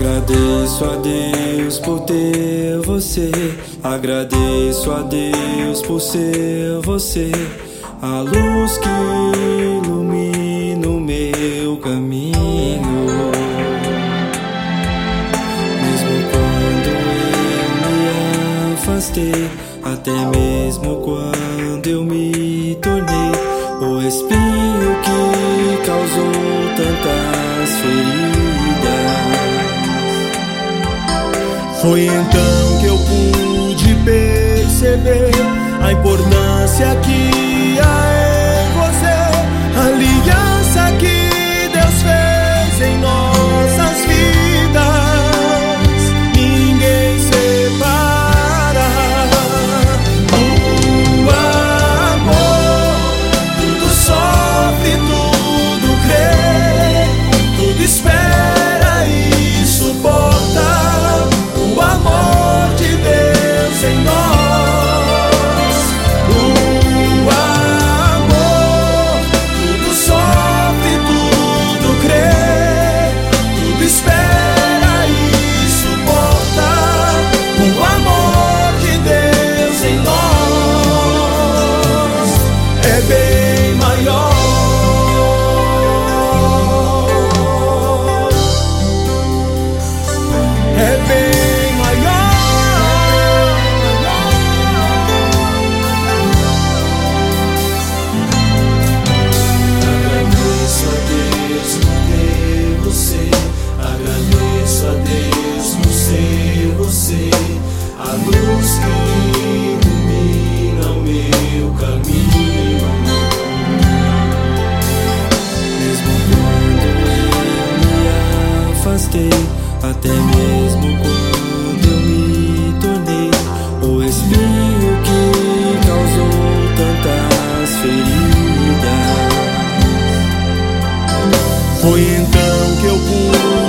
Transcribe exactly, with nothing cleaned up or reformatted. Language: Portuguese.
Agradeço a Deus por ter você. Agradeço a Deus por ser você, a luz que ilumina o meu caminho. Mesmo quando eu me afastei, até mesmo quando eu me tornei o espinho que causou tantas feridas. Foi então que eu pude perceber a importância que há em você, a aliança que Deus fez em nossas vidas. Ninguém separa o amor. Tudo sofre, tudo crê, tudo espera e suporta. O amor de Deus em nós, o amor, tudo sofre, tudo crê, tudo espera e suporta. O amor de Deus em nós é bem maior, é bem a luz que ilumina o meu caminho. Mesmo quando eu me afastei, até mesmo quando eu me tornei o espinho que causou tantas feridas. Foi então que eu pude